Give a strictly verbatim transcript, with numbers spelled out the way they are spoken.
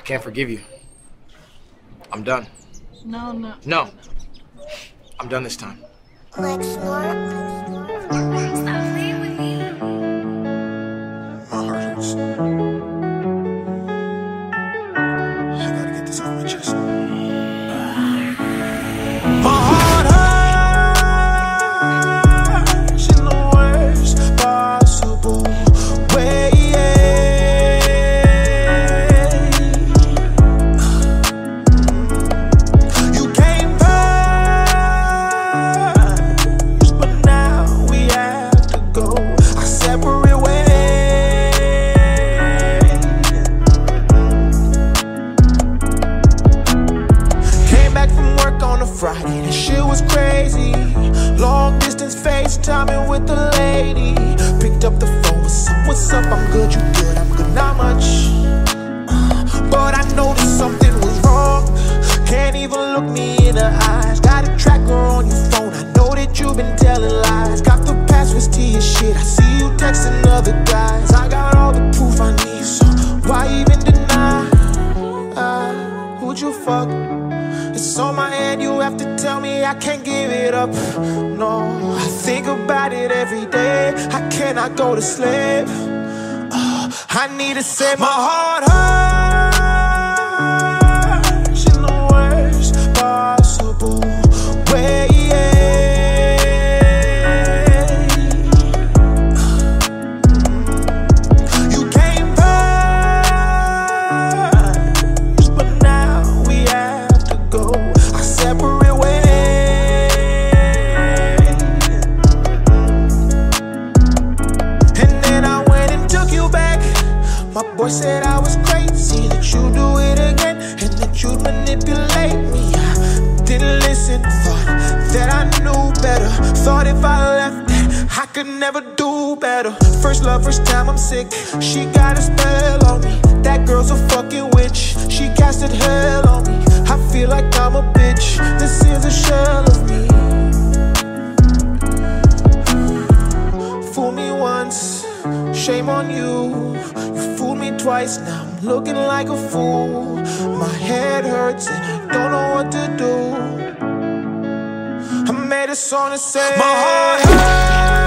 can't forgive you. I'm done. No, no. No. I'm done this time. Like snort. Stop playing with me. My heart hurts. I gotta get this off my chest. My heart hurts in the worst possible way. You came first, but now we have to go our separate ways. Came back from work on a Friday, that shit was crazy. Long distance FaceTiming with the lady. Picked up the phone, what's up, what's up, I'm good, you good, I'm good, not much. uh, But I noticed something was wrong. Can't even look me in the eyes. Got a tracker on your phone, I know that you've been telling lies. Got the passwords to your shit, I see you texting other guys. I got all the proof I need, so why even deny? uh, Who'd you fuck? It's on my head, you have to tell me I can't give it up. No, I think about it every day. I cannot go to sleep. uh, I need to say my heart hurts in the worst possible way. You came first, but now we have to go our separate ways. And then I went and took you back. My boy said I was crazy, that you'd do it again, and that you'd manipulate me. I didn't listen, thought that I knew better. Thought if I left that I could never do better. First love, first time I'm sick. She got a spell on me. That girl's a fucking witch. She casted hell on me. I feel like I'm a bitch. This is a shell of me. Fool me once, shame on you. You fooled me twice, now I'm looking like a fool. My head hurts and I don't know what to do. I made a song to say my heart hurts